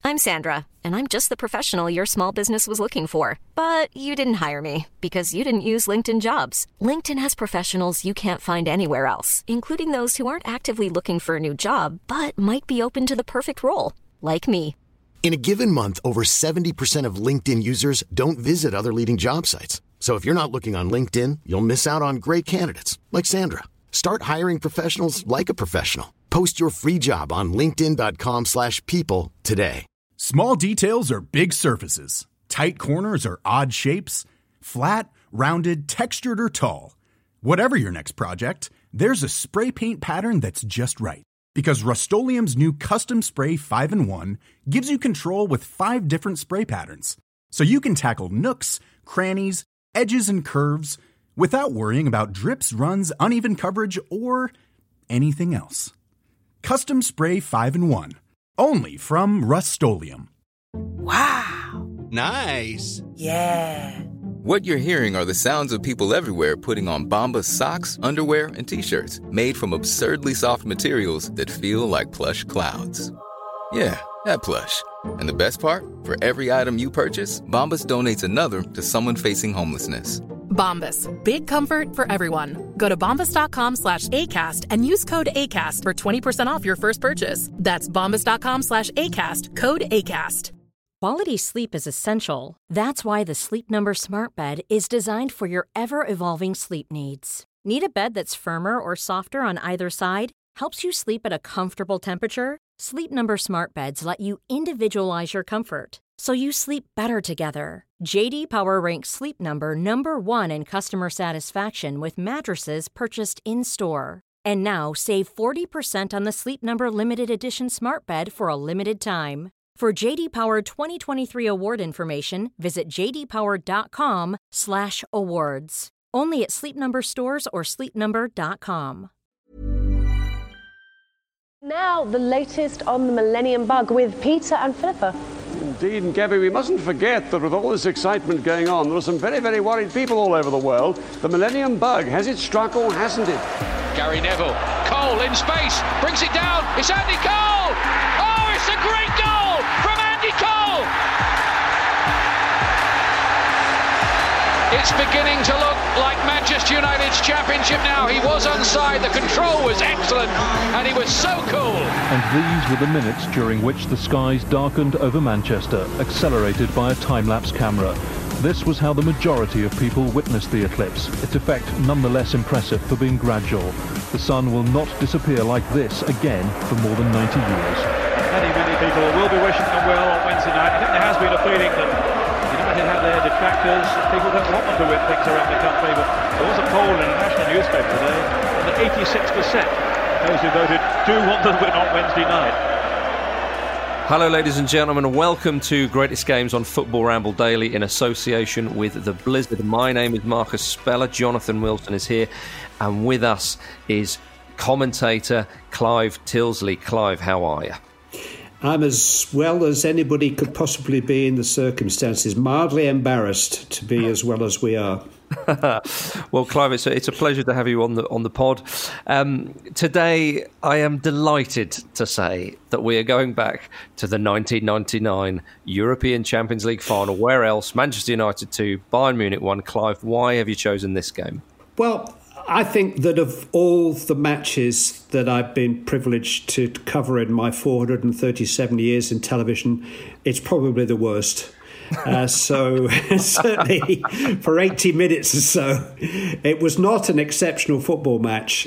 I'm Sandra, and I'm just the professional your small business was looking for. But you didn't hire me because you didn't use LinkedIn Jobs. LinkedIn has professionals you can't find anywhere else, including those who aren't actively looking for a new job, but might be open to the perfect role, like me. In a given month, over 70% of LinkedIn users don't visit other leading job sites. So if you're not looking on LinkedIn, you'll miss out on great candidates like Sandra. Start hiring professionals like a professional. Post your free job on linkedin.com/people today. Small details are big surfaces. Tight corners are odd shapes. Flat, rounded, textured, or tall. Whatever your next project, there's a spray paint pattern that's just right. Because Rust-Oleum's new Custom Spray 5-in-1 gives you control with 5 different spray patterns. So you can tackle nooks, crannies, edges, and curves without worrying about drips, runs, uneven coverage, or anything else. Custom Spray 5-in-1. Only from Rust-Oleum. Wow. Nice. Yeah. What you're hearing are the sounds of people everywhere putting on Bombas socks, underwear, and T-shirts made from absurdly soft materials that feel like plush clouds. Yeah, that plush. And the best part? For every item you purchase, Bombas donates another to someone facing homelessness. Bombas. Big comfort for everyone. Go to bombas.com/ACAST and use code ACAST for 20% off your first purchase. That's bombas.com/ACAST. Code ACAST. Quality sleep is essential. That's why the Sleep Number Smart Bed is designed for your ever-evolving sleep needs. Need a bed that's firmer or softer on either side? Helps you sleep at a comfortable temperature? Sleep Number Smart Beds let you individualize your comfort, so you sleep better together. J.D. Power ranks Sleep Number #1 in customer satisfaction with mattresses purchased in-store. And now, save 40% on the Sleep Number Limited Edition Smart Bed for a limited time. For J.D. Power 2023 award information, visit jdpower.com/awards. Only at Sleep Number stores or sleepnumber.com. Now, the latest on the Millennium Bug with Peter and Philippa. Indeed, and Gabby, we mustn't forget that with all this excitement going on, there are some very, very worried people all over the world. The Millennium Bug, has it struck or hasn't it? Gary Neville, Cole in space, brings it down, it's Andy Cole! Oh, it's a great goal from Andy Cole! It's beginning to look like Manchester United's championship now. He was onside, the control was excellent, and he was so cool. And these were the minutes during which the skies darkened over Manchester, accelerated by a time-lapse camera. This was how the majority of people witnessed the eclipse, its effect nonetheless impressive for being gradual. The sun will not disappear like this again for more than 90 years. Many people will be wishing them well on Wednesday night. I think there has been a feeling that United have their detractors. People don't want them to win things around the country, but there was a poll in a national newspaper today that 86% those who voted do want them to win on Wednesday night. Hello ladies and gentlemen, and welcome to Greatest Games on Football Ramble Daily in association with The Blizzard. My name is Marcus Speller, Jonathan Wilson is here, and with us is commentator Clive Tilsley. Clive, how are you? I'm as well as anybody could possibly be in the circumstances, mildly embarrassed to be as well as we are. Well, Clive, it's a pleasure to have you on the pod. Today, I am delighted to say that we are going back to the 1999 European Champions League final. Where else? Manchester United 2, Bayern Munich 1. Clive, why have you chosen this game? Well, I think that of all the matches that I've been privileged to cover in my 437 years in television, it's probably the worst. So certainly for 80 minutes or so, it was not an exceptional football match.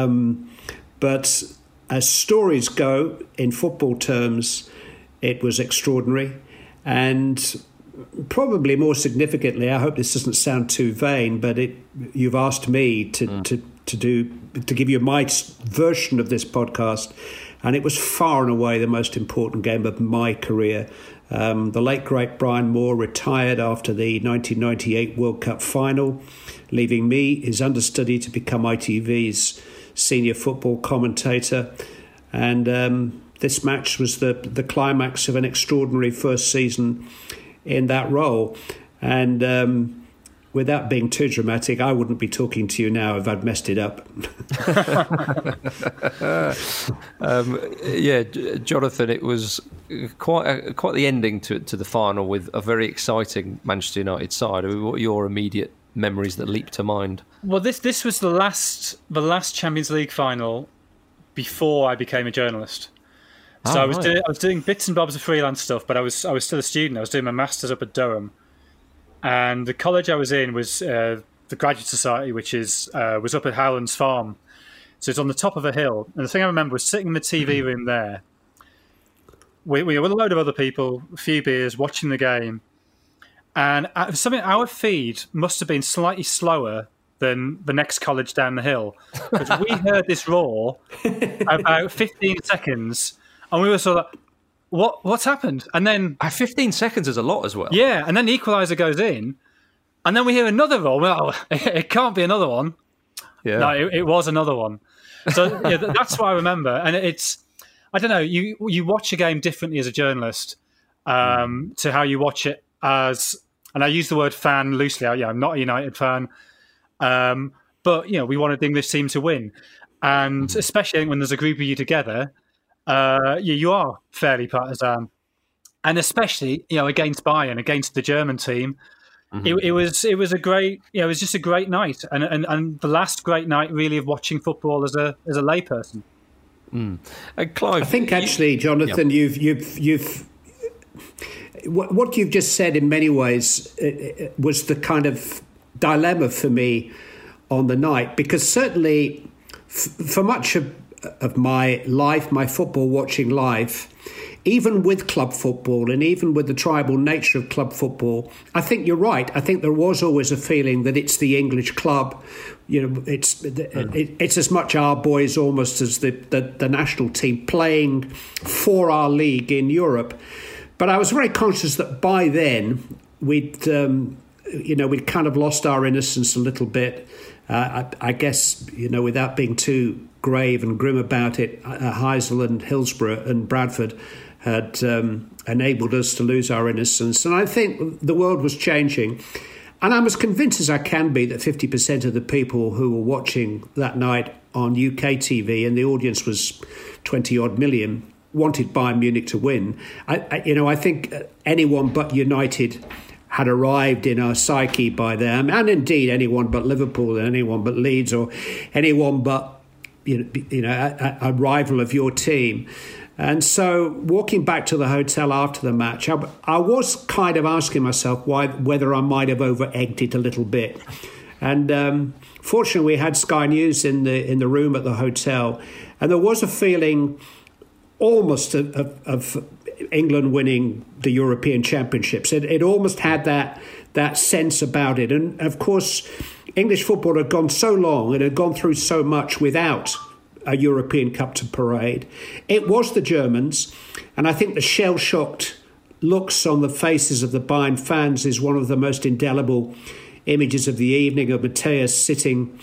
But as stories go, in football terms, it was extraordinary. And probably more significantly, I hope this doesn't sound too vain, but you've asked me to give you my version of this podcast, and it was far and away the most important game of my career. The late great Brian Moore retired after the 1998 World Cup final, leaving me, his understudy, to become ITV's senior football commentator. And this match was the climax of an extraordinary first season in that role. And without being too dramatic, I wouldn't be talking to you now if I'd messed it up. Jonathan, it was quite the ending to the final with a very exciting Manchester United side. I mean, what are your immediate memories that leap to mind? Well, this was the last Champions League final before I became a journalist. So I was doing bits and bobs of freelance stuff, but I was still a student. I was doing my masters up at Durham, and the college I was in was the Graduate Society, which was up at Howlands Farm. So it's on the top of a hill. And the thing I remember was sitting in the TV room there. We were with a load of other people, a few beers, watching the game, and our feed must have been slightly slower than the next college down the hill, because we heard this roar about 15 seconds. And we were sort of like, what's happened? And then 15 seconds is a lot as well. Yeah, and then the equaliser goes in, and then we hear another roll. Well, it can't be another one. Yeah. No, it was another one. So yeah, that's what I remember. And it's, I don't know, you watch a game differently as a journalist to how you watch it as, and I use the word fan loosely. I'm not a United fan, but we wanted the English team to win, and especially when there's a group of you together. You are fairly partisan, and especially against Bayern, against the German team. Mm-hmm. It was a great, it was just a great night, and the last great night really of watching football as a layperson. And Clive, I think actually, Jonathan, you've what you've just said in many ways was the kind of dilemma for me on the night, because certainly for much of my life, my football watching life, even with club football and even with the tribal nature of club football, I think you're right. I think there was always a feeling that it's the English club. It's as much our boys almost as the national team playing for our league in Europe. But I was very conscious that by then we'd kind of lost our innocence a little bit. I guess, without being too grave and grim about it, Heysel and Hillsborough and Bradford had enabled us to lose our innocence. And I think the world was changing. And I'm as convinced as I can be that 50% of the people who were watching that night on UK TV, and the audience was 20-odd million, wanted Bayern Munich to win. I think anyone but United had arrived in our psyche by then, and indeed anyone but Liverpool, and anyone but Leeds, or anyone but a rival of your team. And so walking back to the hotel after the match, I was kind of asking myself whether I might have over-egged it a little bit. And fortunately, we had Sky News in the room at the hotel, and there was a feeling almost of England winning the European Championships. It almost had that sense about it. And of course, English football had gone so long, it had gone through so much without a European Cup to parade. It was the Germans, and I think the shell-shocked looks on the faces of the Bayern fans is one of the most indelible images of the evening, of Matthias sitting,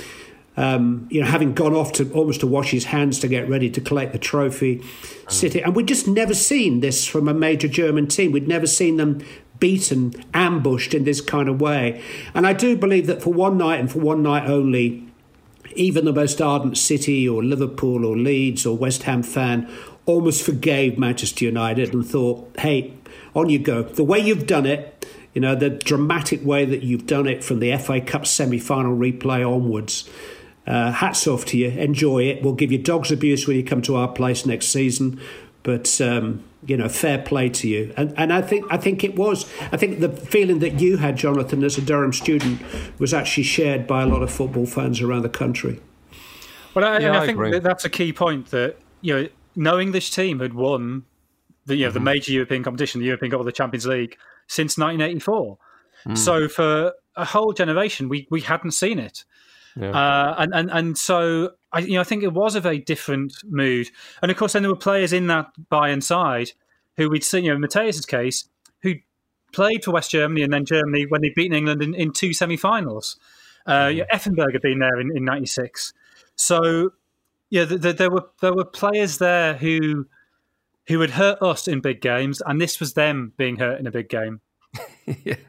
having gone off to almost to wash his hands to get ready to collect the trophy, sitting. And we'd just never seen this from a major German team. We'd never seen them beaten, ambushed in this kind of way. And I do believe that for one night and for one night only, even the most ardent City or Liverpool or Leeds or West Ham fan almost forgave Manchester United and thought, hey, on you go. The way you've done it, the dramatic way that you've done it from the FA Cup semi-final replay onwards, hats off to you. Enjoy it. We'll give you dog's abuse when you come to our place next season. But, fair play to you. And I think it was. I think the feeling that you had, Jonathan, as a Durham student was actually shared by a lot of football fans around the country. Well, I think that's a key point, that, no English team had won the major European competition, the European Cup or the Champions League, since 1984. So for a whole generation, we hadn't seen it. Yeah. And so I think it was a very different mood. And of course, then there were players in that Bayern side who we'd seen, in Matthias' case, who played for West Germany and then Germany when they'd beaten England in two semi-finals. Effenberg had been there in 96. So there were players there who had hurt us in big games, and this was them being hurt in a big game.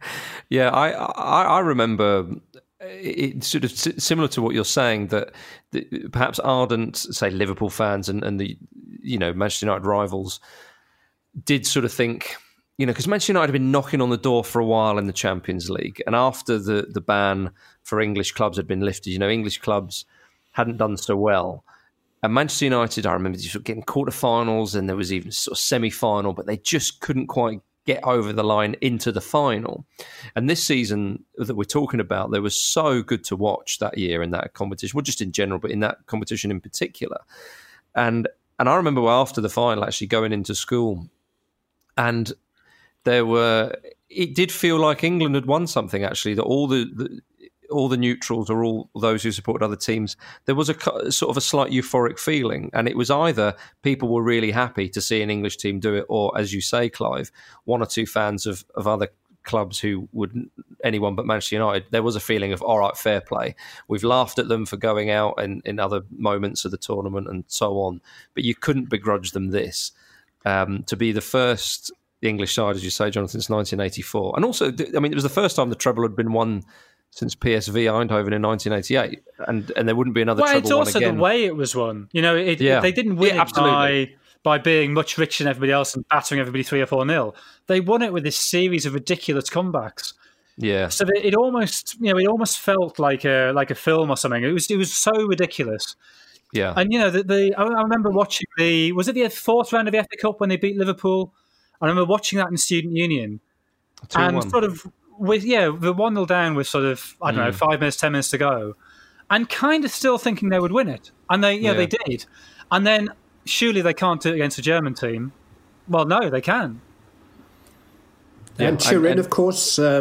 Yeah, I remember it's sort of similar to what you're saying, that perhaps ardent, say, Liverpool fans and the, Manchester United rivals did sort of think, because Manchester United had been knocking on the door for a while in the Champions League, and after the ban for English clubs had been lifted, English clubs hadn't done so well. And Manchester United, I remember sort of getting quarterfinals, and there was even sort of semi-final, but they just couldn't quite get over the line into the final. And this season that we're talking about, they were so good to watch that year in that competition, well, just in general, but in that competition in particular. And I remember after the final actually going into school, and it did feel like England had won something, actually, that all the neutrals or all those who supported other teams, there was a sort of a slight euphoric feeling. And it was either people were really happy to see an English team do it, or, as you say, Clive, one or two fans of other clubs who wouldn't, anyone but Manchester United, there was a feeling of, all right, fair play. We've laughed at them for going out in other moments of the tournament and so on, but you couldn't begrudge them this. To be the first English side, as you say, Jonathan, since 1984. And also, I mean, it was the first time the treble had been won since PSV Eindhoven in 1988, and there wouldn't be another treble won again. Well, it's also the way it was won. They didn't win it by being much richer than everybody else and battering everybody 3 or 4-0. They won it with this series of ridiculous comebacks. Yeah. So it almost, it almost felt like a film or something. It was so ridiculous. Yeah. And I remember watching was it the 4th round of the FA Cup when they beat Liverpool? I remember watching that in Student Union, 2-1. And sort of with the 1-0 down with sort of 5 minutes, 10 minutes to go, and kind of still thinking they would win it, and they did, and then surely they can't do it against a German team. Well, no, they can. Yeah. And Turin, of course, they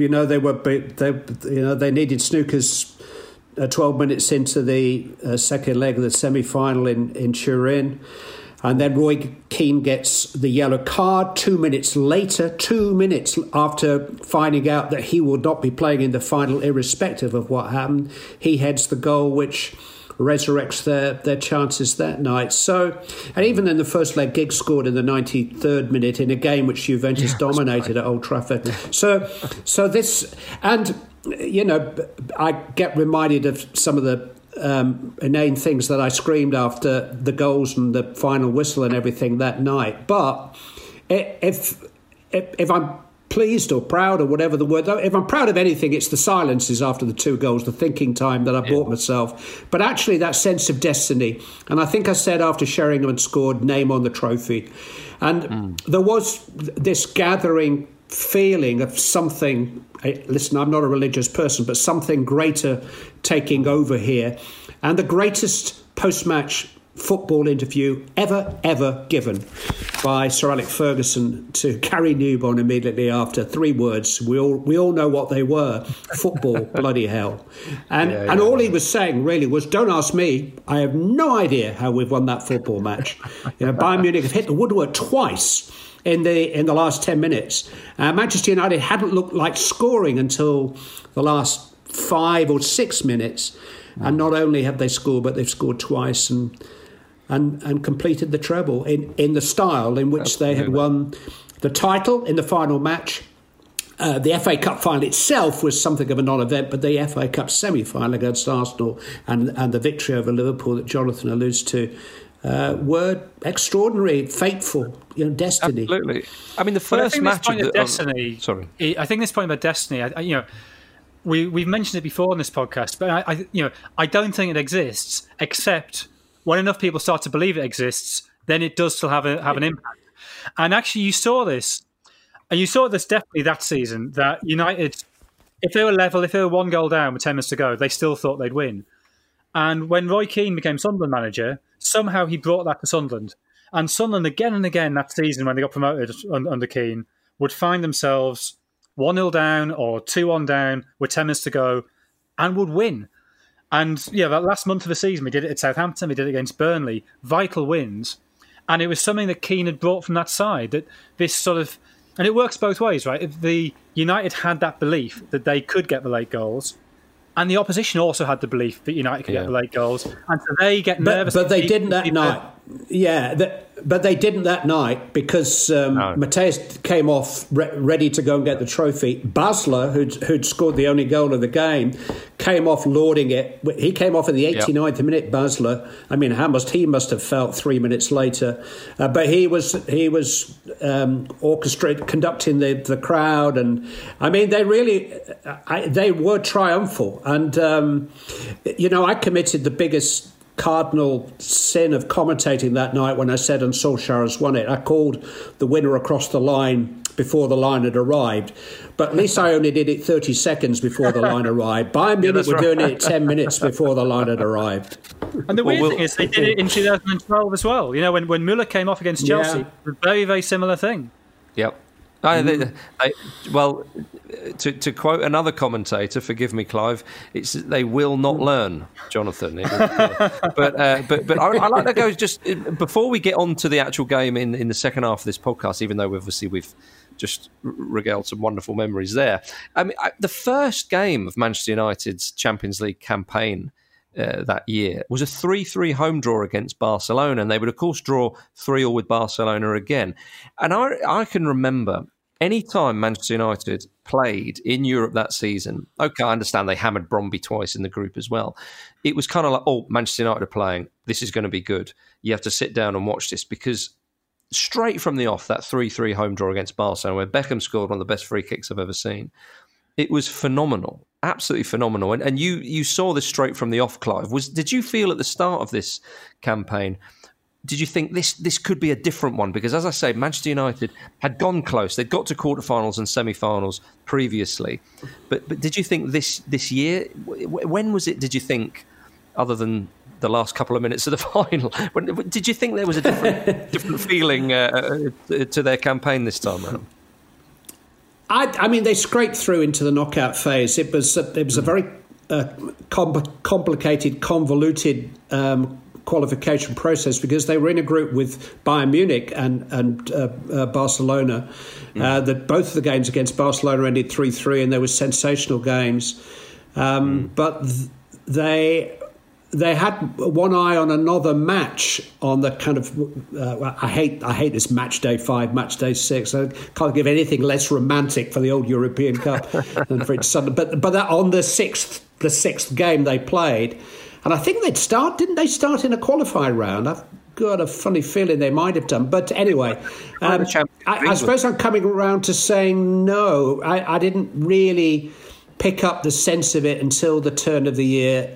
needed snookers 12 minutes into the second leg of the semi-final in Turin. And then Roy Keane gets the yellow card 2 minutes later, 2 minutes after finding out that he will not be playing in the final, irrespective of what happened. He heads the goal, which resurrects their chances that night. So, and even in the first leg, Giggs scored in the 93rd minute in a game which Juventus dominated at Old Trafford. So this, and, I get reminded of some of the inane things that I screamed after the goals and the final whistle and everything that night. But if I'm pleased or proud or whatever the word, if I'm proud of anything, it's the silences after the 2 goals, the thinking time that I bought myself. But actually that sense of destiny. And I think I said after Sheringham had scored, name on the trophy. And there was this gathering feeling of something, listen, I'm not a religious person, but something greater taking over here. And the greatest post-match football interview ever given by Sir Alex Ferguson to Gary Newborn immediately after. 3 words. We all know what they were. Football, bloody hell. And all he was saying really was, don't ask me. I have no idea how we've won that football match. Bayern Munich have hit the woodwork twice in the last 10 minutes. Manchester United hadn't looked like scoring until the last 5 or 6 minutes. And not only have they scored, but they've scored twice and completed the treble in the style in which they had won the title in the final match. The FA Cup final itself was something of a non-event, but the FA Cup semi-final against Arsenal and the victory over Liverpool that Jonathan alludes to were extraordinary, fateful, destiny. Absolutely. I mean, the first match of destiny. Sorry, I think this point about destiny. We've mentioned it before on this podcast, but I don't think it exists, except when enough people start to believe it exists, then it does still have an impact. And actually, you saw this definitely that season, that United, if they were level, if they were 1 goal down with 10 minutes to go, they still thought they'd win. And when Roy Keane became Sunderland manager, somehow he brought that to Sunderland. And Sunderland, again and again that season when they got promoted under Keane, would find themselves 1-0 down or 2-1 down with 10 minutes to go and would win. And that last month of the season, we did it at Southampton, we did it against Burnley, vital wins. And it was something that Keane had brought from that side, that this sort of, and it works both ways, right? If the United had that belief that they could get the late goals, and the opposition also had the belief that United could get the late goals, and so they get nervous. But they didn't that night. But they didn't that night because Matthäus came off ready to go and get the trophy. Basler, who'd scored the only goal of the game, came off lauding it. He came off in the 89th minute, Basler. I mean, he must have felt 3 minutes later. But he was conducting the crowd. And, I mean, they were triumphal. And, I committed the biggest cardinal sin of commentating that night when I said, and Solskjaer has won it. I called the winner across the line before the line had arrived. But at least I only did it 30 seconds before the line arrived. Bayern Munich were doing it 10 minutes before the line had arrived. And the weird thing is they did it in 2012 as well. When Müller came off against Chelsea, a very, very similar thing. Yep. To quote another commentator, forgive me, Clive, it's they will not learn, Jonathan. But I like that goes just before we get on to the actual game in the second half of this podcast. Even though we've just regaled some wonderful memories there. I mean, the first game of Manchester United's Champions League campaign that year was a 3-3 home draw against Barcelona, and they would of course draw 3-3 with Barcelona again. And I can remember any time Manchester United played in Europe that season, okay, I understand they hammered Brøndby twice in the group as well. It was kind of like, Manchester United are playing, this is going to be good. You have to sit down and watch this, because straight from the off, that 3-3 home draw against Barcelona, where Beckham scored one of the best free kicks I've ever seen, it was phenomenal. Absolutely phenomenal. And you saw this straight from the off, Clive. Did you feel at the start of this campaign, did you think this could be a different one? Because as I say, Manchester United had gone close. They'd got to quarterfinals and semi-finals previously. But did you think this year, when was it, did you think, other than the last couple of minutes of the final, did you think there was a different feeling to their campaign this time around? I mean, they scraped through into the knockout phase. It was a very complicated, convoluted qualification process, because they were in a group with Bayern Munich and Barcelona. That both of the games against Barcelona ended 3-3, and there were sensational games. But they had one eye on another match on the kind of I hate this match day 5, match day 6. I can't give anything less romantic for the old European Cup than for its Sunday. But that on the sixth game they played, and I think didn't they start in a qualifying round? I've got a funny feeling they might have done. But anyway, I suppose I'm coming around to saying no. I didn't really pick up the sense of it until the turn of the year.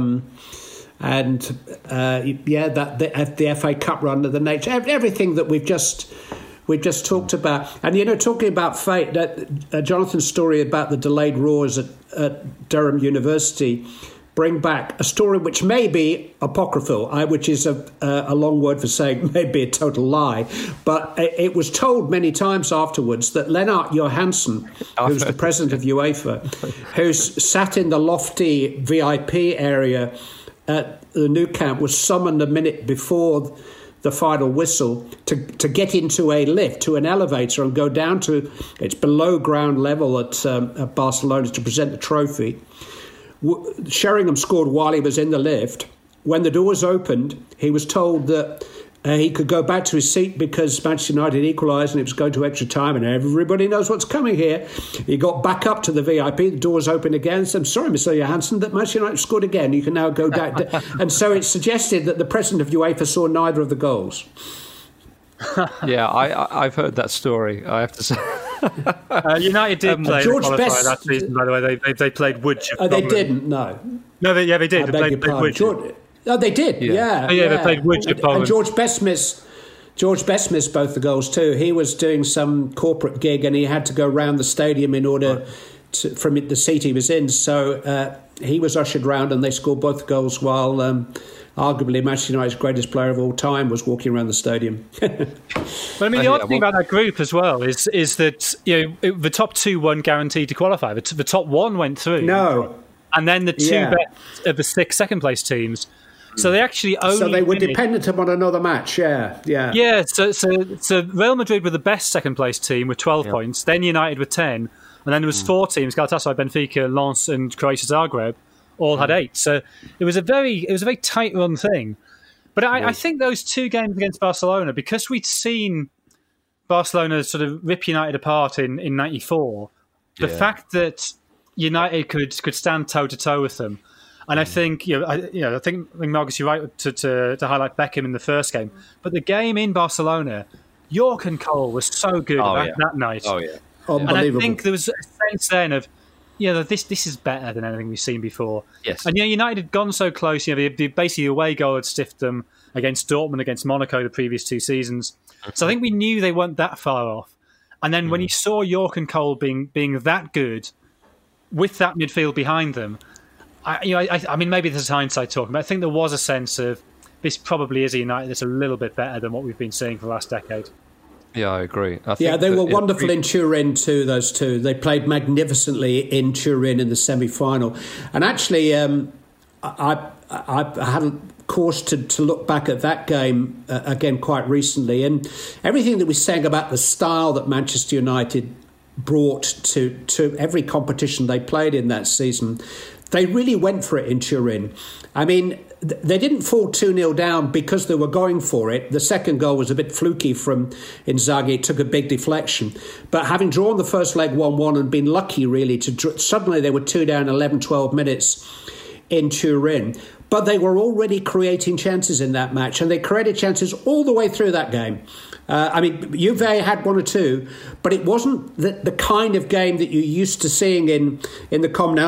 The FA Cup run, the nature, everything that we've just talked about, and talking about fate, that Jonathan's story about the delayed roars at Durham University bring back a story which may be apocryphal, which is a long word for saying maybe a total lie, but it was told many times afterwards that Lennart Johansson, who's the president of UEFA, who's sat in the lofty VIP area at the Nou Camp, was summoned a minute before the final whistle to get into a lift, to an elevator, and go down to its below ground level at Barcelona to present the trophy. Sheringham scored while he was in the lift. When the doors opened, he was told that he could go back to his seat because Manchester United equalised and it was going to extra time, and everybody knows what's coming here. He got back up to the VIP, the doors opened again, and said, "I'm sorry, Mr. Johansson, that Manchester United scored again. You can now go down." And so it's suggested that the president of UEFA saw neither of the goals. Yeah, I've heard that story, I have to say. United did play George Best that season, by the way. They played Woodship. They didn't, no. No, they did. They played Woodship. Oh, they did, yeah. They played Woodship. And George Best missed both the goals too. He was doing some corporate gig and he had to go round the stadium in order from the seat he was in. So he was ushered round and they scored both the goals while arguably Manchester United's greatest player of all time was walking around the stadium. But I mean, the odd thing about that group as well is that the top two weren't guaranteed to qualify. The top one went through. No. And then the two best of the 6 second-place teams. So they actually only... So they were dependent upon another match, yeah. Yeah, so Real Madrid were the best second-place team with 12 points, then United with 10, and then there was 4 teams, Galatasaray, Benfica, Lens and Croatia Zagreb, all had 8. So it was a very tight-run thing. But I think those two games against Barcelona, because we'd seen Barcelona sort of rip United apart in 94, the fact that United could stand toe-to-toe with them. And I think, I think Marcus, you're right to highlight Beckham in the first game. But the game in Barcelona, York and Cole was so good that night. Oh, yeah. And I think there was a sense then of, this is better than anything we've seen before. Yes. And United had gone so close. Basically the away goal had stiffed them against Dortmund, against Monaco the previous 2 seasons. So I think we knew they weren't that far off. And then when you saw York and Cole being that good with that midfield behind them, I mean, maybe this is hindsight talking, but I think there was a sense of this probably is a United that's a little bit better than what we've been seeing for the last decade. Yeah, I agree. They were wonderful in Turin too, those two. They played magnificently in Turin in the semi-final. And actually, I had a course to look back at that game again quite recently. And everything that we're saying about the style that Manchester United brought to every competition they played in that season, they really went for it in Turin. I mean, they didn't fall 2-0 down because they were going for it. The second goal was a bit fluky from Inzaghi. It took a big deflection. But having drawn the first leg 1-1 and been lucky, really, suddenly they were 2 down 11, 12 minutes in Turin. But they were already creating chances in that match, and they created chances all the way through that game. I mean, Juve had 1 or 2, but it wasn't the kind of game that you're used to seeing in the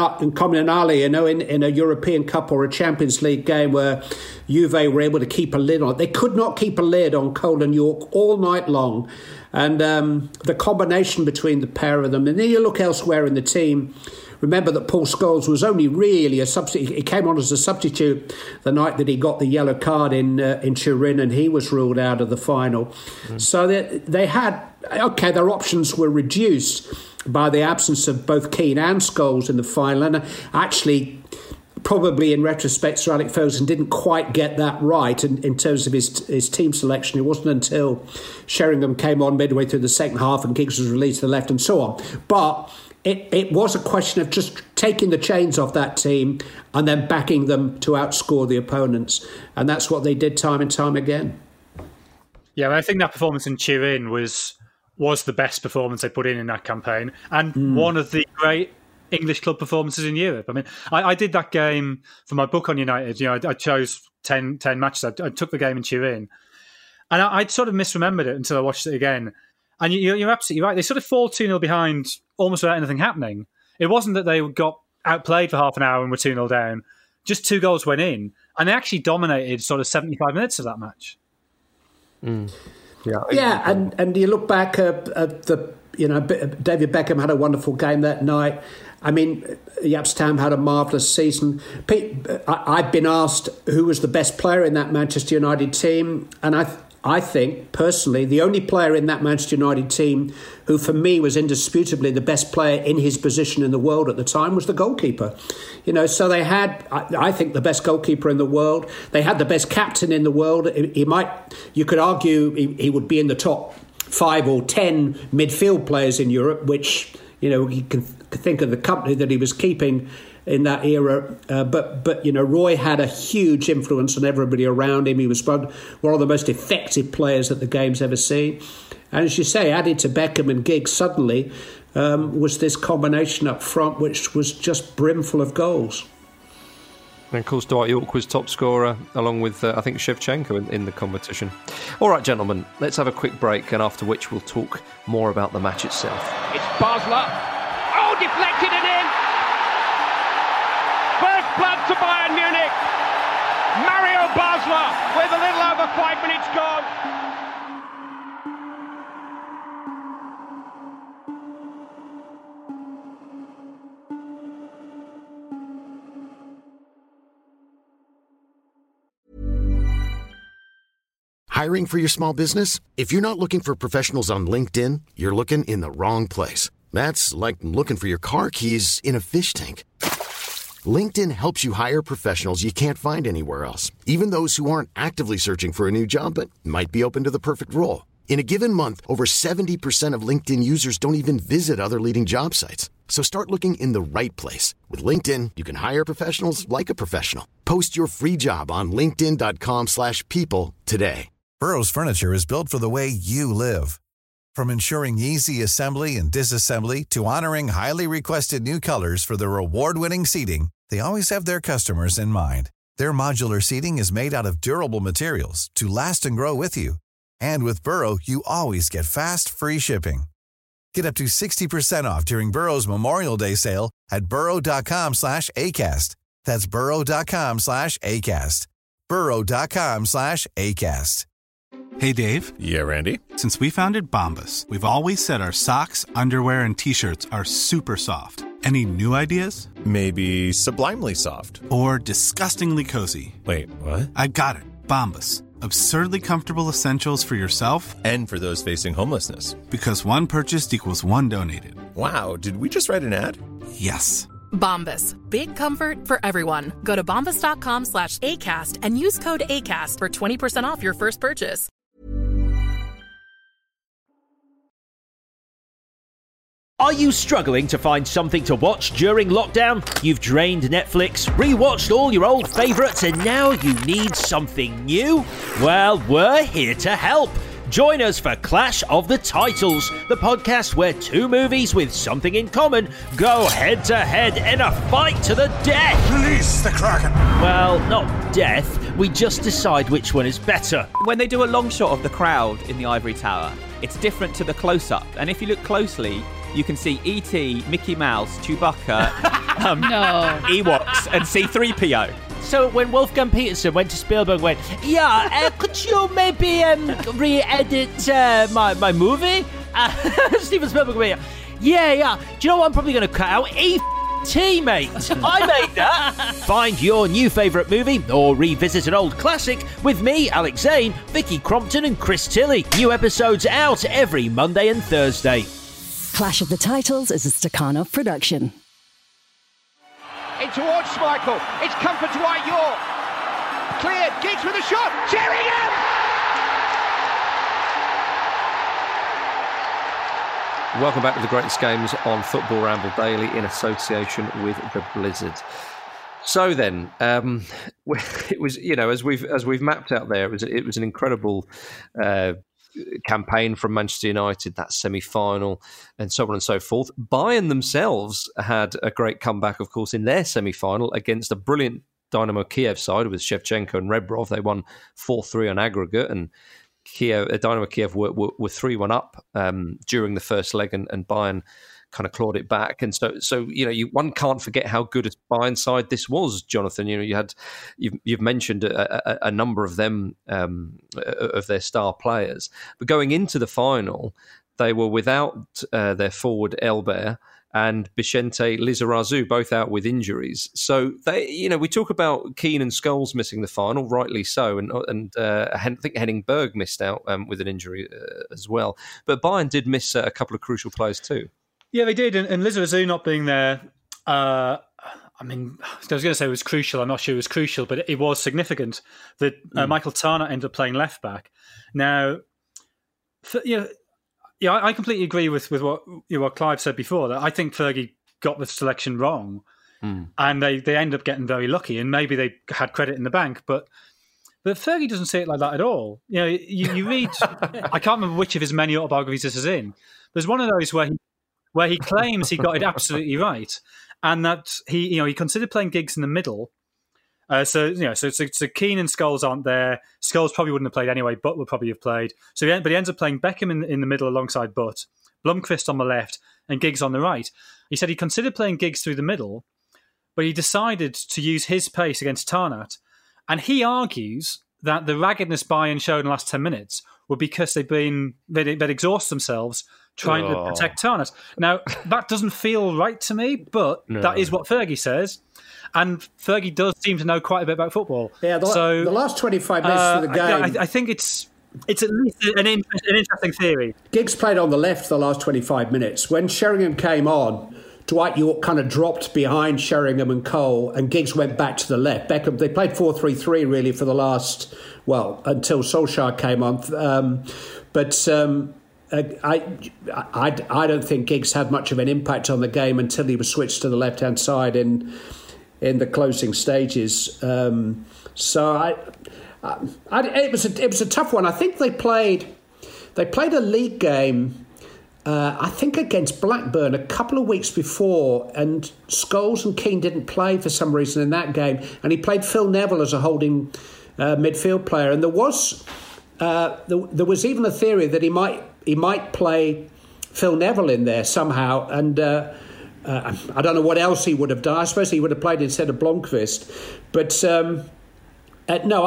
Comunale, in a European Cup or a Champions League game where Juve were able to keep a lid on it. They could not keep a lid on Cole and York all night long. And the combination between the pair of them, and then you look elsewhere in the team. Remember that Paul Scholes was only really a substitute. He came on as a substitute the night that he got the yellow card in Turin, and he was ruled out of the final. So they had, their options were reduced by the absence of both Keane and Scholes in the final. And actually, probably in retrospect, Sir Alex Ferguson didn't quite get that right in terms of his team selection. It wasn't until Sheringham came on midway through the second half and Giggs was released to the left and so on. But it was a question of just taking the chains off that team and then backing them to outscore the opponents. And that's what they did time and time again. Yeah, I think that performance in Turin was the best performance they put in that campaign, and one of the great English club performances in Europe. I mean, I did that game for my book on United. I chose 10 matches. I took the game in Turin, and I'd sort of misremembered it until I watched it again. And you're absolutely right. They sort of fall 2-0 behind almost without anything happening. It wasn't that they got outplayed for half an hour and were 2-0 down. Just 2 goals went in, and they actually dominated sort of 75 minutes of that match. Yeah, and you look back at the, David Beckham had a wonderful game that night. I mean, Jaap Stam had a marvellous season. I've been asked who was the best player in that Manchester United team, and I think, personally, the only player in that Manchester United team who, for me, was indisputably the best player in his position in the world at the time was the goalkeeper. So they had, I think, the best goalkeeper in the world. They had the best captain in the world. You could argue he would be in the top 5 or 10 midfield players in Europe, which, you can think of the company that he was keeping in that era. But Roy had a huge influence on everybody around him. He was one of the most effective players that the game's ever seen. And as you say, added to Beckham and Giggs suddenly was this combination up front, which was just brimful of goals. And of course, Dwight York was top scorer, along with, I think, Shevchenko in the competition. All right, gentlemen, let's have a quick break, and after which we'll talk more about the match itself. It's Basler. Oh, deflected and in. First blood to Bayern Munich. Mario Basler with a little over 5 minutes gone. Hiring for your small business? If you're not looking for professionals on LinkedIn, you're looking in the wrong place. That's like looking for your car keys in a fish tank. LinkedIn helps you hire professionals you can't find anywhere else, even those who aren't actively searching for a new job but might be open to the perfect role. In a given month, over 70% of LinkedIn users don't even visit other leading job sites. So start looking in the right place. With LinkedIn, you can hire professionals like a professional. Post your free job on linkedin.com/people today. Burrow's furniture is built for the way you live. From ensuring easy assembly and disassembly to honoring highly requested new colors for their award-winning seating, they always have their customers in mind. Their modular seating is made out of durable materials to last and grow with you. And with Burrow, you always get fast, free shipping. Get up to 60% off during Burrow's Memorial Day sale at burrow.com/ACAST. That's burrow.com/ACAST. burrow.com/ACAST. Hey, Dave. Yeah, Randy. Since we founded Bombas, we've always said our socks, underwear, and T-shirts are super soft. Any new ideas? Maybe sublimely soft. Or disgustingly cozy. Wait, what? I got it. Bombas. Absurdly comfortable essentials for yourself and for those facing homelessness. Because one purchased equals one donated. Wow, did we just write an ad? Yes. Bombas. Big comfort for everyone. Go to bombas.com/ACAST and use code ACAST for 20% off your first purchase. Are you struggling to find something to watch during lockdown? You've drained Netflix, rewatched all your old favourites, and now you need something new? Well, we're here to help. Join us for Clash of the Titles, the podcast where two movies with something in common go head-to-head in a fight to the death. Release the Kraken. Well, not death. We just decide which one is better. When they do a long shot of the crowd in the Ivory Tower, it's different to the close-up. And if you look closely, you can see E.T., Mickey Mouse, Chewbacca, Ewoks, and C-3PO. So when Wolfgang Peterson went to Spielberg, could you maybe re-edit my movie? Steven Spielberg went, yeah. Do you know what I'm probably going to cut out? E.T., mate. I made that. Find your new favourite movie or revisit an old classic with me, Alex Zane, Vicky Crompton and Chris Tilley. New episodes out every Monday and Thursday. Clash of the Titles is a Stakhanov production. In towards Schmeichel. It's come for Dwight York. Cleared. Giggs with a shot. Sheringham! Welcome back to the Greatest Games on Football Ramble Daily in association with the Blizzard. So then, it was, as we've mapped out there, it was an incredible campaign from Manchester United, that semi-final and so on and so forth. Bayern themselves had a great comeback, of course, in their semi-final against a brilliant Dynamo Kiev side with Shevchenko and Rebrov. They won 4-3 on aggregate, and Dynamo Kiev were 3-1 up during the first leg, and Bayern kind of clawed it back. And so one can't forget how good a Bayern side this was, Jonathan. You've mentioned a number of them, of their star players, but going into the final, they were without their forward Elber and Vicente Lizarazu, both out with injuries. So we talk about Keane and Scholes missing the final, rightly so, and I think Henning Berg missed out with an injury as well. But Bayern did miss a couple of crucial players too. Yeah, they did, and Lizarazu not being there, I was going to say it was crucial. I'm not sure it was crucial, but it was significant that Michael Tarnat ended up playing left back. Now, I completely agree with what Clive said before. That I think Fergie got the selection wrong, and they ended up getting very lucky, and maybe they had credit in the bank, but Fergie doesn't say it like that at all. You read, I can't remember which of his many autobiographies this is in. There's one of those where he claims he got it absolutely right, and that he considered playing Giggs in the middle. So Keane and Scholes aren't there. Scholes probably wouldn't have played anyway. Butt would probably have played. But he ends up playing Beckham in the middle alongside Butt, Blomqvist on the left, and Giggs on the right. He said he considered playing Giggs through the middle, but he decided to use his pace against Tarnat. And he argues that the raggedness Bayern showed in the last 10 minutes were because they'd exhaust themselves trying to protect Tarnat. Now, that doesn't feel right to me, but that is what Fergie says. And Fergie does seem to know quite a bit about football. Yeah, the last 25 minutes of the game... I think it's at least an interesting theory. Giggs played on the left the last 25 minutes. When Sheringham came on, Dwight York kind of dropped behind Sheringham and Cole, and Giggs went back to the left. Beckham, they played 4-3-3 really for the last, until Solskjaer came on. I don't think Giggs had much of an impact on the game until he was switched to the left-hand side in the closing stages. It was a tough one. I think they played a league game, I think against Blackburn a couple of weeks before, and Scholes and Keane didn't play for some reason in that game, and he played Phil Neville as a holding midfield player, and there was even a theory that he might play Phil Neville in there somehow, and I don't know what else he would have done. I suppose he would have played instead of Blomqvist, but no,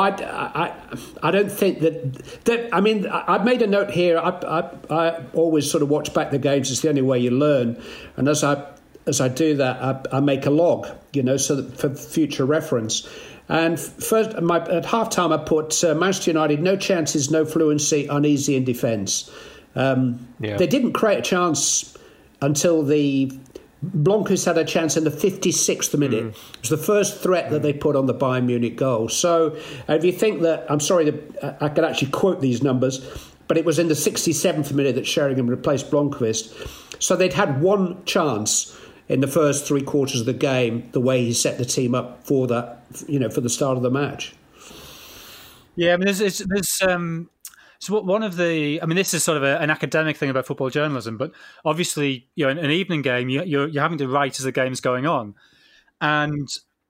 I don't think that. I mean, I've made a note here. I always sort of watch back the games. It's the only way you learn, and as I do that, I make a log, so that for future reference. And first, at half-time, I put Manchester United, no chances, no fluency, uneasy in defence. They didn't create a chance until Blomqvist had a chance in the 56th minute. It was the first threat that they put on the Bayern Munich goal. So if you think that, I'm sorry that I could actually quote these numbers, but it was in the 67th minute that Sheringham replaced Blomqvist. So they'd had one chance in the first three quarters of the game, the way he set the team up for that, for the start of the match. Yeah, I mean, so one of the, I mean, this is sort of an academic thing about football journalism, but obviously, in an evening game, you're having to write as the game's going on. And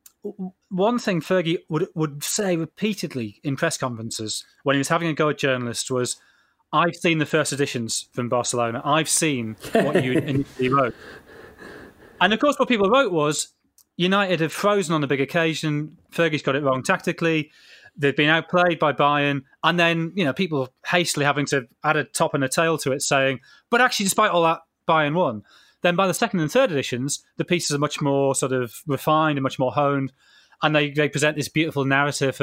one thing Fergie would say repeatedly in press conferences when he was having a go at journalists was, I've seen the first editions from Barcelona. I've seen what you initially wrote. And of course, what people wrote was, United have frozen on a big occasion. Fergie's got it wrong tactically. They've been outplayed by Bayern. And then, people hastily having to add a top and a tail to it saying, but actually, despite all that, Bayern won. Then by the second and third editions, the pieces are much more sort of refined and much more honed. And they present this beautiful narrative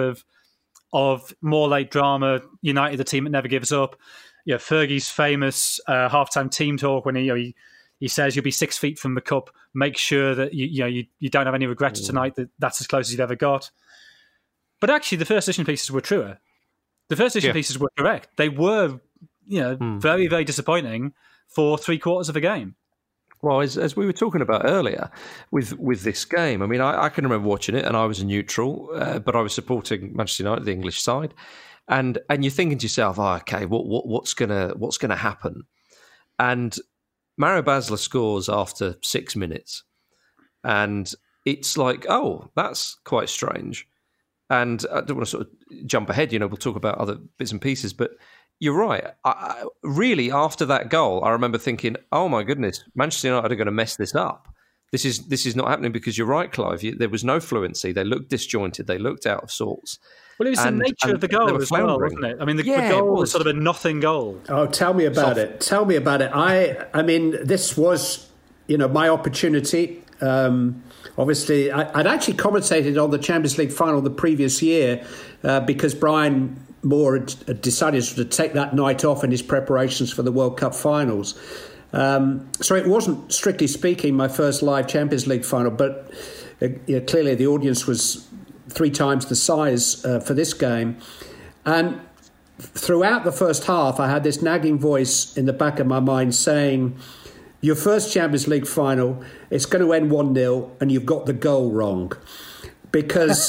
of more late drama, United, the team that never gives up. Fergie's famous halftime team talk when he says, you'll be 6 feet from the cup. Make sure that you don't have any regrets tonight, that's as close as you've ever got. But actually, the first edition pieces were truer. The first edition pieces were correct. They were, very, very disappointing for three quarters of a game. Well, as we were talking about earlier with this game, I mean, I can remember watching it, and I was a neutral, but I was supporting Manchester United, the English side, and you're thinking to yourself, okay, what's gonna happen? And Mario Basler scores after 6 minutes, and it's like, oh, that's quite strange. And I don't want to sort of jump ahead, we'll talk about other bits and pieces, but you're right. Really, after that goal, I remember thinking, oh my goodness, Manchester United are going to mess this up. This is not happening, because you're right, Clive. There was no fluency. They looked disjointed. They looked out of sorts. Well, it was the nature of the goal as well, wasn't it? I mean, the goal was sort of a nothing goal. Oh, tell me about it. Tell me about it. I mean, this was, my opportunity. Obviously, I'd actually commentated on the Champions League final the previous year because Brian Moore had decided to take that night off in his preparations for the World Cup finals. So it wasn't, strictly speaking, my first live Champions League final, but clearly the audience was 3 times the size for this game. And throughout the first half, I had this nagging voice in the back of my mind saying, your first Champions League final, it's going to end 1-0 and you've got the goal wrong. Because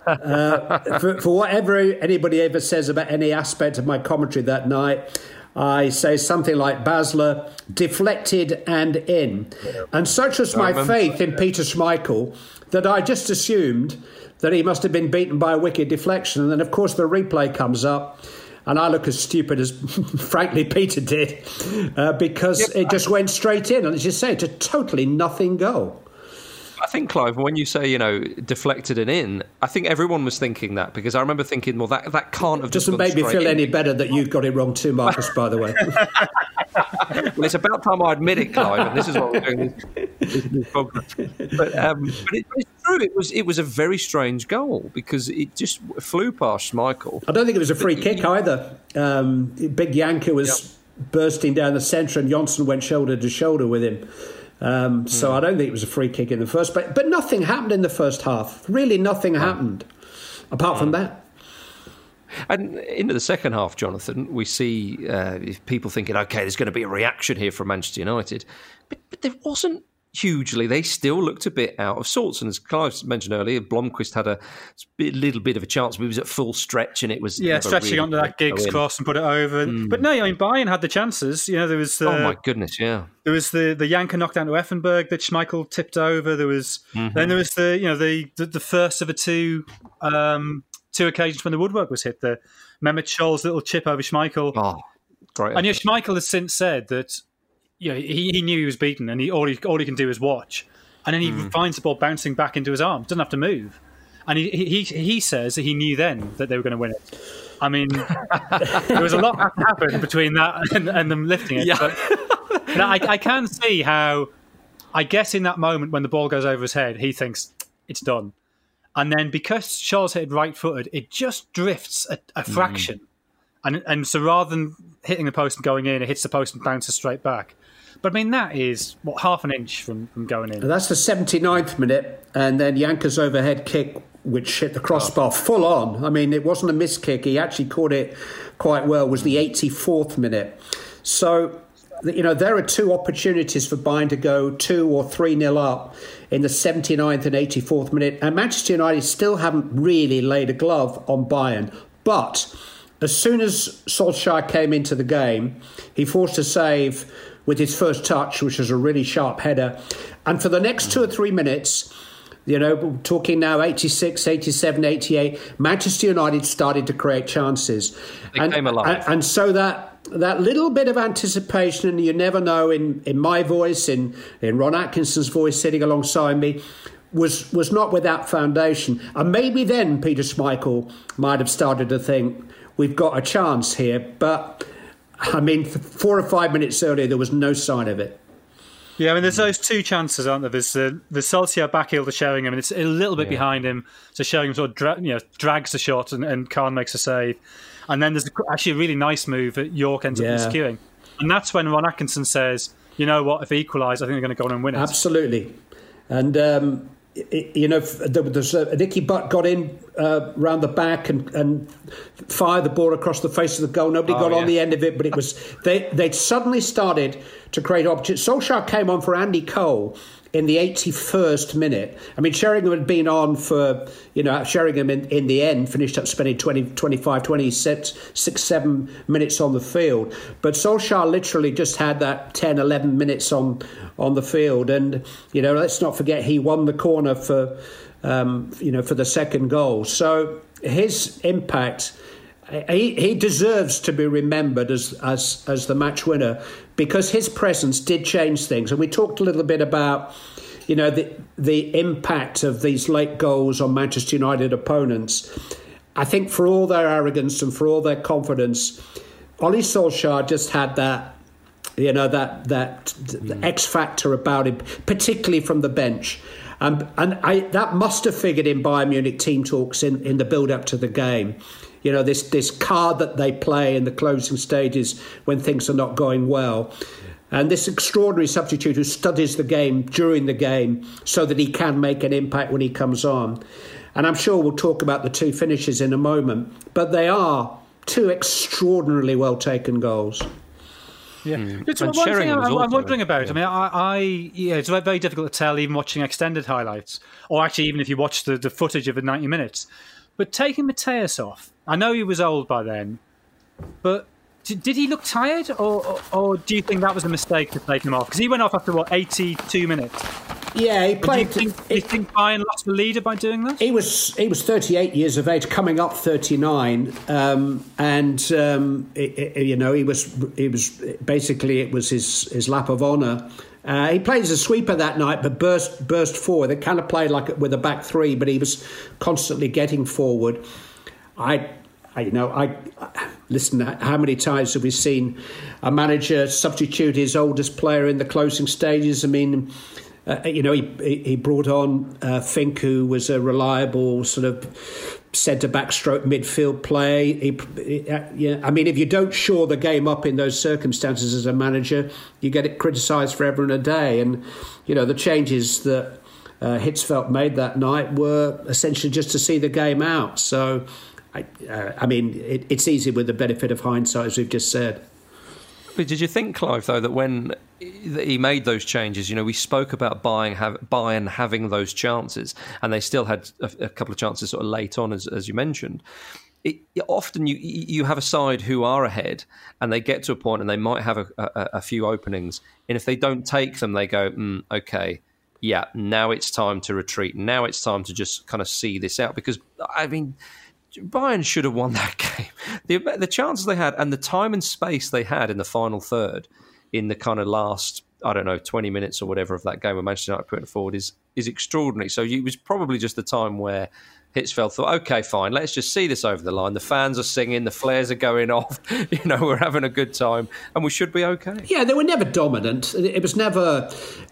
for whatever anybody ever says about any aspect of my commentary that night, I say something like Basler deflected and in. And such was my faith in Peter Schmeichel that I just assumed that he must have been beaten by a wicked deflection. And then, of course, the replay comes up. And I look as stupid as, frankly, Peter did, because it just went straight in. And as you say, it's a totally nothing goal. I think, Clive, when you say, deflected and in, I think everyone was thinking that, because I remember thinking, well, that can't have just doesn't make me feel any better that you've got it wrong too, Marcus, by the way. Well, it's about time I admit it, Clive, and this is what we're doing this podcast. But it's true, it was a very strange goal, because it just flew past Schmeichel. I don't think it was a free kick either. Big Yanker was bursting down the centre, and Johnson went shoulder to shoulder with him. So I don't think it was a free kick in the first place. But nothing happened in the first half. Really nothing happened apart from that. And into the second half, Jonathan, we see people thinking, OK, there's going to be a reaction here from Manchester United. But there wasn't hugely. They still looked a bit out of sorts. And as Clive mentioned earlier, Blomqvist had a little bit of a chance, but he was at full stretch and it was... Yeah, stretching really onto that Giggs cross and put it over. But no, I mean, Bayern had the chances. You know, there was... oh, my goodness, yeah. There was the Janka knockdown to Effenberg that Schmeichel tipped over. There was... Then there was the first of the two occasions when the woodwork was hit. The Mehmet Scholl's little chip over Schmeichel. Oh, great. And Schmeichel has since said that he knew he was beaten and all he can do is watch. And then he finds the ball bouncing back into his arm. Doesn't have to move. And he says that he knew then that they were going to win it. I mean, there was a lot that happened between that and them lifting it. Yeah. But I can see how, I guess in that moment when the ball goes over his head, he thinks it's done. And then because Scholl's hit right-footed, it just drifts a fraction. And so rather than hitting the post and going in, it hits the post and bounces straight back. But I mean, that is, half an inch from going in. And that's the 79th minute. And then Janka's overhead kick, which hit the crossbar full on. I mean, it wasn't a missed kick. He actually caught it quite well, was the 84th minute. So, there are two opportunities for Bayern to go 2 or 3-0 up in the 79th and 84th minute. And Manchester United still haven't really laid a glove on Bayern. But as soon as Solskjaer came into the game, he forced a save with his first touch, which was a really sharp header. And for the next 2 or 3 minutes, talking now 86, 87, 88, Manchester United started to create chances. They came alive. And so that little bit of anticipation, and you never know, in my voice, in Ron Atkinson's voice sitting alongside me, was not without foundation. And maybe then Peter Schmeichel might have started to think, we've got a chance here. But, I mean, 4 or 5 minutes earlier, there was no sign of it. Yeah, I mean, there's those two chances, aren't there? There's the Solskjaer backheel to Sheringham, and it's a little bit behind him. So Sheringham sort of drags the shot, and Kahn makes a save. And then there's actually a really nice move that York ends up miscuing. And that's when Ron Atkinson says, you know what, if they equalise, I think they're going to go on and win it. Absolutely. And, Nicky Butt got in round the back and fired the ball across the face of the goal. Nobody got on the end of it, but it was they'd suddenly started to create opportunities. Solskjaer came on for Andy Cole in the 81st minute. I mean, Sheringham had been on for, Sheringham in the end finished up spending 26, 7 minutes on the field. But Solskjaer literally just had that 10, 11 minutes on the field. And, let's not forget he won the corner for the second goal. So his impact, he deserves to be remembered as the match winner, because his presence did change things. And we talked a little bit about, the impact of these late goals on Manchester United opponents. I think for all their arrogance and for all their confidence, Ole Solskjaer just had that, the X factor about him, particularly from the bench. That must have figured in Bayern Munich team talks in the build-up to the game. This card that they play in the closing stages when things are not going well. And this extraordinary substitute who studies the game during the game so that he can make an impact when he comes on. And I'm sure we'll talk about the two finishes in a moment. But they are two extraordinarily well-taken goals. Yeah, it's one thing I'm wondering about. Yeah. I mean, it's very difficult to tell even watching extended highlights, or actually even if you watch the footage of the 90 minutes. But taking Mateus off, I know he was old by then, but did he look tired, or do you think that was a mistake to take him off? Because he went off after 82 minutes. Yeah, he played. Do you think Bayern lost the leader by doing that? He was 38 years of age, coming up 39, he was basically, it was his lap of honour. He played as a sweeper that night, but burst forward. They kind of played like with a back three, but he was constantly getting forward. Listen, how many times have we seen a manager substitute his oldest player in the closing stages? I mean, he brought on Fink, who was a reliable sort of centre-back stroke midfield player. I mean, if you don't shore the game up in those circumstances as a manager, you get it criticised forever and a day. And, the changes that Hitzfeld made that night were essentially just to see the game out. So I mean, it's easy with the benefit of hindsight, as we've just said. But did you think, Clive, though, that when he made those changes, you know, we spoke about Bayern having those chances, and they still had a couple of chances sort of late on, as you mentioned. Often you have a side who are ahead, and they get to a point, and they might have a few openings, and if they don't take them, they go, okay, yeah, now it's time to retreat. Now it's time to just kind of see this out, because I mean, Bayern should have won that game. The chances they had and the time and space they had in the final third, in the kind of last, 20 minutes or whatever of that game where Manchester United put it forward is extraordinary. So it was probably just the time where Hitzfeld thought, okay, fine, let's just see this over the line. The fans are singing, the flares are going off, we're having a good time, and we should be okay. Yeah, they were never dominant. It was never,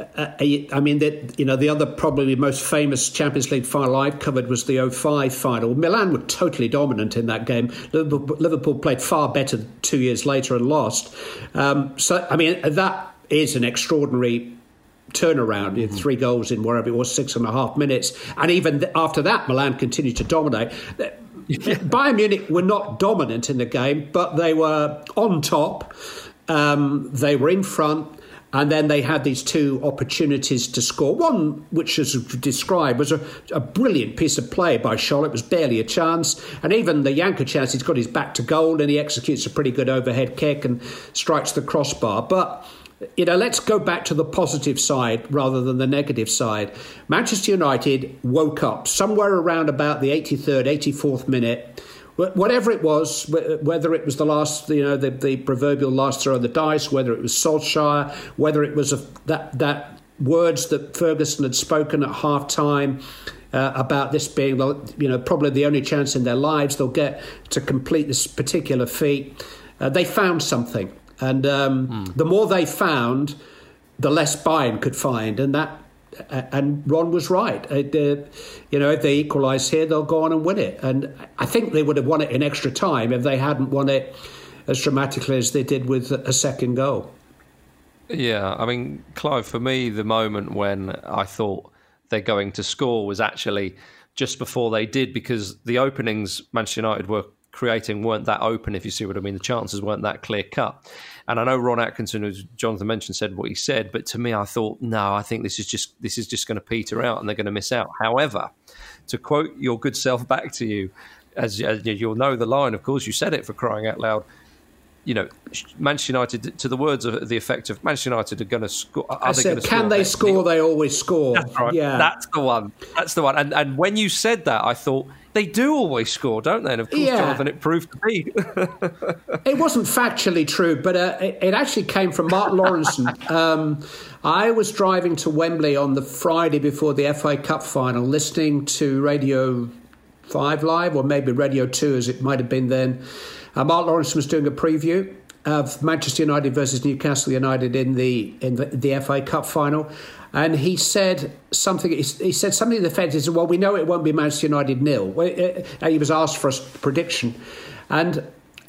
the other probably most famous Champions League final I've covered was the 2005 final. Milan were totally dominant in that game. Liverpool played far better 2 years later and lost. That is an extraordinary turnaround, 3 goals in wherever it was, 6.5 minutes. And even after that, Milan continued to dominate. Bayern Munich were not dominant in the game, but they were on top. They were in front. And then they had these 2 opportunities to score. One, which is described, was a brilliant piece of play by Scholl. It was barely a chance. And even the Janka chance, he's got his back to goal and he executes a pretty good overhead kick and strikes the crossbar. But let's go back to the positive side rather than the negative side. Manchester United woke up somewhere around about the 83rd, 84th minute. Whatever it was, whether it was the last, the proverbial last throw of the dice, whether it was Solskjaer, whether it was that words that Ferguson had spoken at half-time about this being, probably the only chance in their lives they'll get to complete this particular feat, they found something. And the more they found, the less Bayern could find. And Ron was right. If they equalise here, they'll go on and win it. And I think they would have won it in extra time if they hadn't won it as dramatically as they did with a second goal. Yeah, I mean, Clive, for me, the moment when I thought they're going to score was actually just before they did, because the openings Manchester United were creating weren't that open, if you see what I mean. The chances weren't that clear cut. And I know Ron Atkinson, as Jonathan mentioned, said what he said, but to me, I thought, no, I think this is just going to peter out and they're going to miss out. However, to quote your good self back to you, as you'll know the line, of course, you said it, for crying out loud, Manchester United, to the words of the effect of Manchester United are going to score. Can they score? They always score. That's right. Yeah. That's the one. And when you said that, I thought, they do always score, don't they? And of course, Jonathan, it proved to be. It wasn't factually true, but it actually came from Mark Lawrenson. I was driving to Wembley on the Friday before the FA Cup final, listening to Radio 5 Live, or maybe Radio 2 as it might have been then. Mark Lawrenson was doing a preview of Manchester United versus Newcastle United in the FA Cup final. And he said something. He said something to the effect, he said, "Well, we know it won't be Manchester United 0." He was asked for a prediction, and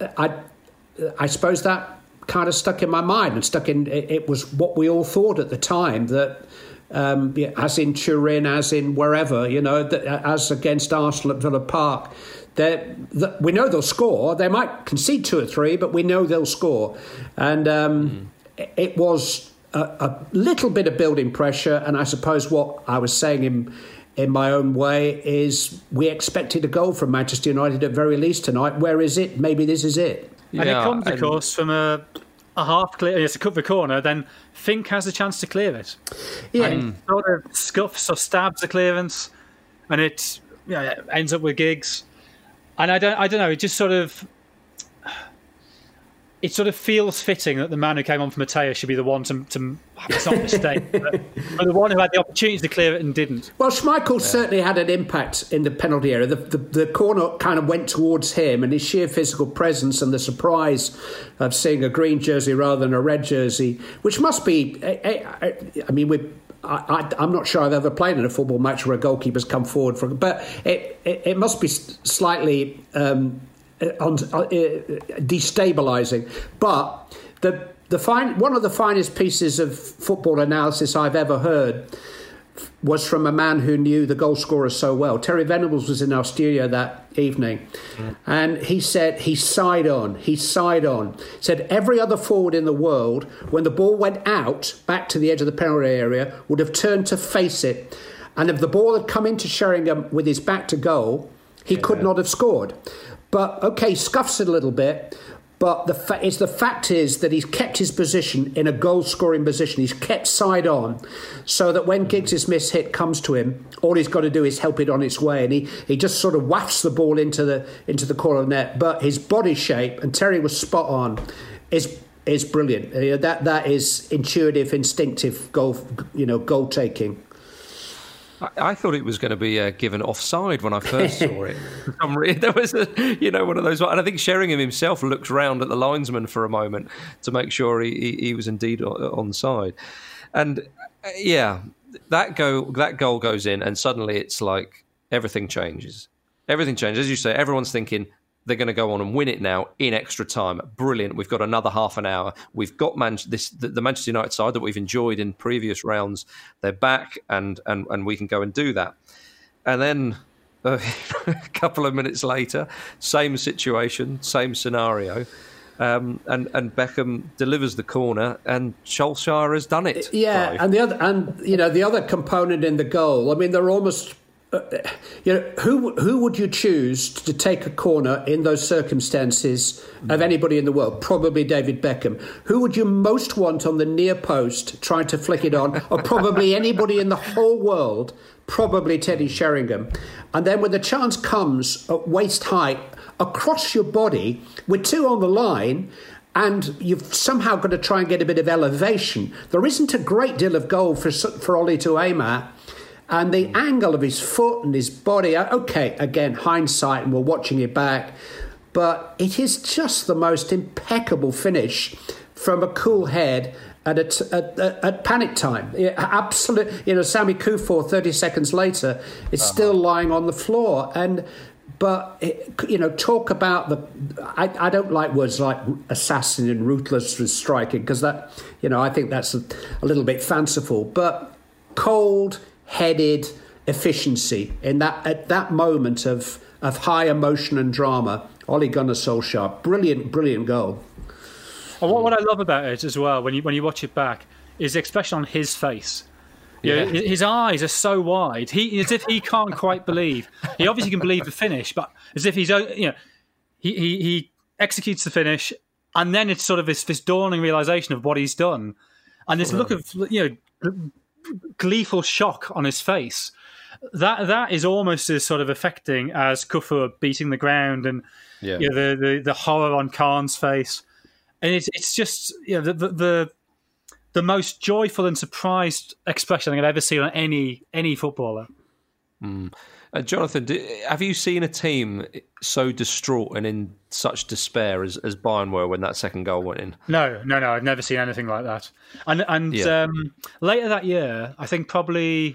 I suppose that kind of stuck in my mind and stuck in. It was what we all thought at the time, that as in Turin, as in wherever, as against Arsenal at Villa Park. We know they'll score. They might concede 2 or 3, but we know they'll score. And it was a little bit of building pressure. And I suppose what I was saying in my own way is we expected a goal from Manchester United at very least tonight. Where is it? Maybe this is it. And it comes, of course, from a half clear. It's a cut the corner. Then Fink has a chance to clear it. Yeah, and he sort of scuffs or stabs the clearance, and it ends up with Giggs. And I don't know. It just sort of feels fitting that the man who came on for Matteo should be the one to it's not a mistake, but the one who had the opportunity to clear it and didn't. Well, Schmeichel certainly had an impact in the penalty area. The corner kind of went towards him, and his sheer physical presence and the surprise of seeing a green jersey rather than a red jersey, which must be. I'm not sure I've ever played in a football match where a goalkeeper's come forward but it must be slightly destabilising. But one of the finest pieces of football analysis I've ever heard was from a man who knew the goal scorer so well. Terry Venables was in our studio that evening, and he said he sighed on. Said every other forward in the world, when the ball went out back to the edge of the penalty area, would have turned to face it. And if the ball had come into Sheringham with his back to goal, he could not have scored. But, okay, scuffs it a little bit. But the fact is that he's kept his position in a goal-scoring position. He's kept side on, so that when Giggs' miss hit comes to him, all he's got to do is help it on its way, and he just sort of wafts the ball into the corner of the net. But his body shape, and Terry was spot on, is brilliant. That is intuitive, instinctive goal taking. I thought it was going to be given offside when I first saw it. There was one of those, and I think Sheringham himself looked round at the linesman for a moment to make sure he was indeed onside. And that goal goes in, and suddenly it's like everything changes. Everything changes, as you say. Everyone's thinking they're going to go on and win it now in extra time. Brilliant. We've got another half an hour. We've got the Manchester United side that we've enjoyed in previous rounds. They're back, and we can go and do that. And then a couple of minutes later, same situation, same scenario. And Beckham delivers the corner, and Solskjaer has done it. Yeah, Clive. the other component in the goal. I mean, they're almost. Who would you choose to take a corner in those circumstances of anybody in the world? Probably David Beckham. Who would you most want on the near post trying to flick it on? Or probably anybody in the whole world? Probably Teddy Sheringham. And then when the chance comes at waist height across your body with two on the line, and you've somehow got to try and get a bit of elevation, there isn't a great deal of goal for Ollie to aim at. And the angle of his foot and his body, okay, again, hindsight, and we're watching it back, but it is just the most impeccable finish from a cool head at panic time. Absolutely, Sami Kufor, 30 seconds later, is still lying on the floor. But talk about I don't like words like assassin and ruthless with striking, because that, I think that's a little bit fanciful. But cold-headed efficiency at that moment of high emotion and drama. Ole Gunnar Solskjaer, brilliant goal. And what I love about it as well, when you watch it back, is the expression on his face. His eyes are so wide. As if he can't quite believe. He obviously can believe the finish, but as if he executes the finish, and then it's sort of this dawning realization of what he's done, and this look of gleeful shock on his face. That is almost as sort of affecting as Kufur beating the ground, and the horror on Khan's face. And it's just the most joyful and surprised expression I've ever seen on any footballer. Jonathan, have you seen a team so distraught and in such despair as Bayern were when that second goal went in? No, I've never seen anything like that. And later that year, I think probably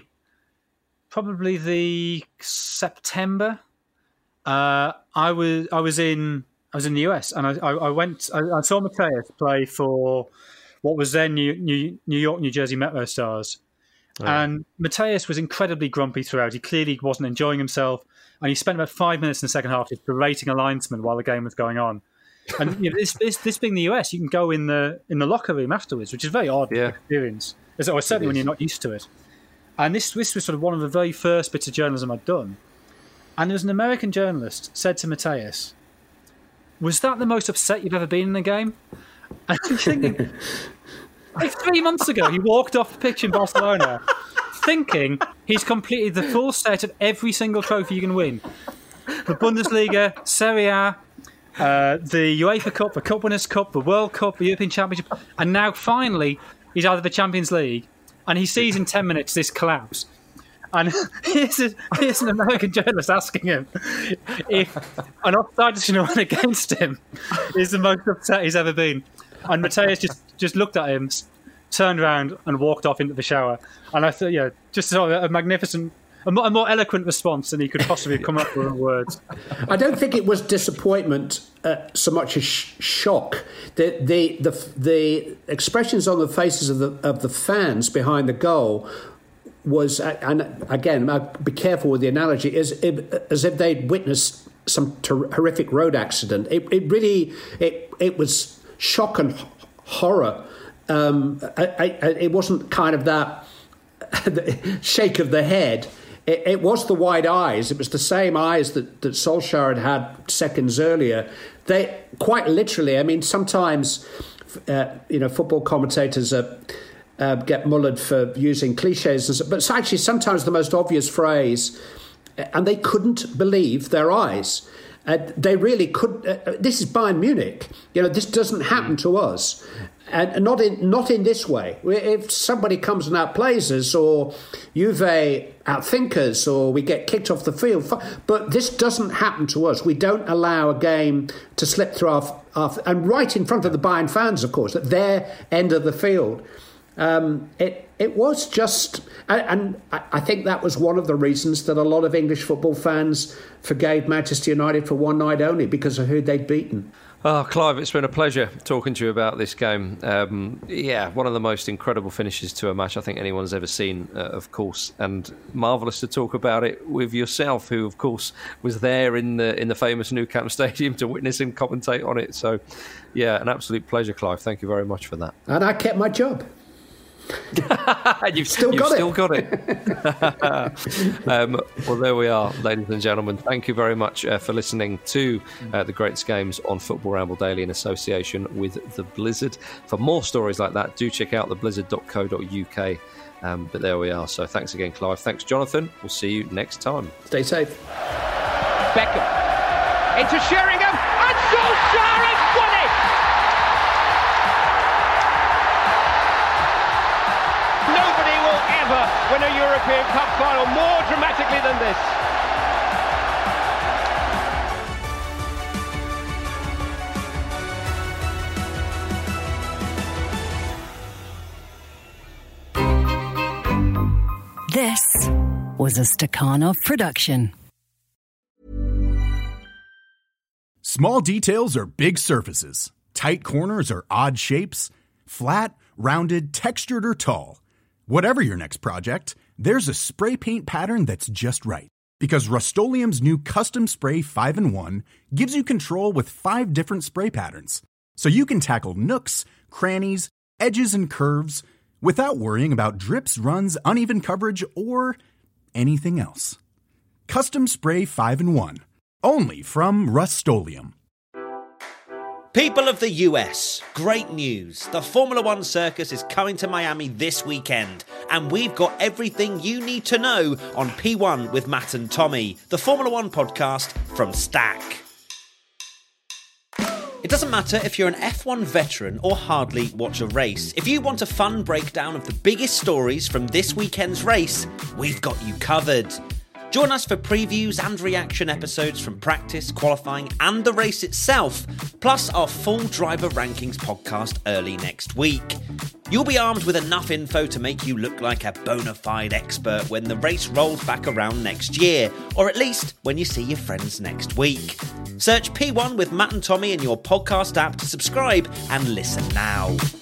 the September, I was in the US, and I saw Mateus play for what was then New York, New Jersey Metro Stars. Oh. And Mateus was incredibly grumpy throughout. He clearly wasn't enjoying himself, and he spent about 5 minutes in the second half just berating a linesman while the game was going on. And this being the US, you can go in the locker room afterwards, which is a very odd experience, or certainly when you're not used to it. And this was sort of one of the very first bits of journalism I'd done. And there was an American journalist said to Mateus, "Was that the most upset you've ever been in a game?" And I'm thinking, like 3 months ago, he walked off the pitch in Barcelona thinking he's completed the full set of every single trophy you can win. The Bundesliga, Serie A, the UEFA Cup, the Cup Winners' Cup, the World Cup, the European Championship, and now finally he's out of the Champions League, and he sees in 10 minutes this collapse. And here's an American journalist asking him if an offside decision went against him is the most upset he's ever been. And Mateus just looked at him, turned around, and walked off into the shower. And I thought, just sort of a magnificent, a more eloquent response than he could possibly come up with in words. I don't think it was disappointment so much as shock. The expressions on the faces of the fans behind the goal was, and again, I'll be careful with the analogy, as if they'd witnessed some horrific road accident. It was shock and horror. It wasn't kind of that shake of the head. It was the wide eyes. It was the same eyes that Solskjaer had seconds earlier. They quite literally. I mean, sometimes football commentators get mullered for using cliches, but it's actually sometimes the most obvious phrase. And they couldn't believe their eyes. They really could. This is Bayern Munich. This doesn't happen to us. And not in this way. If somebody comes and outplays us, or Juve outthink us, or we get kicked off the field, but this doesn't happen to us. We don't allow a game to slip through our and right in front of the Bayern fans, of course, at their end of the field. It was just, and I think that was one of the reasons that a lot of English football fans forgave Manchester United for one night only, because of who they'd beaten. Oh, Clive, it's been a pleasure talking to you about this game. One of the most incredible finishes to a match I think anyone's ever seen, of course, and marvellous to talk about it with yourself, who, of course, was there in the famous Nou Camp Stadium to witness and commentate on it. So, yeah, an absolute pleasure, Clive. Thank you very much for that. And I kept my job. You've still got it. Well, there we are, ladies and gentlemen. Thank you very much for listening to the Greatest Games on Football Ramble Daily in association with The Blizzard. For more stories like that, do check out theblizzard.co.uk. But there we are. So thanks again, Clive. Thanks, Jonathan. We'll see you next time. Stay safe. Beckham into Sheringham, and Solskjaer has won it! Nobody will ever win a European Cup final more dramatically than this. This was a Stakhanov production. Small details are big surfaces. Tight corners are odd shapes. Flat, rounded, textured, or tall. Whatever your next project, there's a spray paint pattern that's just right. Because Rust-Oleum's new Custom Spray 5-in-1 gives you control with 5 different spray patterns. So you can tackle nooks, crannies, edges, and curves without worrying about drips, runs, uneven coverage, or anything else. Custom Spray 5-in-1. Only from Rust-Oleum. People of the US, great news. The Formula One circus is coming to Miami this weekend, and we've got everything you need to know on P1 with Matt and Tommy, the Formula One podcast from Stack. It doesn't matter if you're an F1 veteran or hardly watch a race. If you want a fun breakdown of the biggest stories from this weekend's race, we've got you covered. Join us for previews and reaction episodes from practice, qualifying and the race itself, plus our full driver rankings podcast early next week. You'll be armed with enough info to make you look like a bona fide expert when the race rolls back around next year, or at least when you see your friends next week. Search P1 with Matt and Tommy in your podcast app to subscribe and listen now.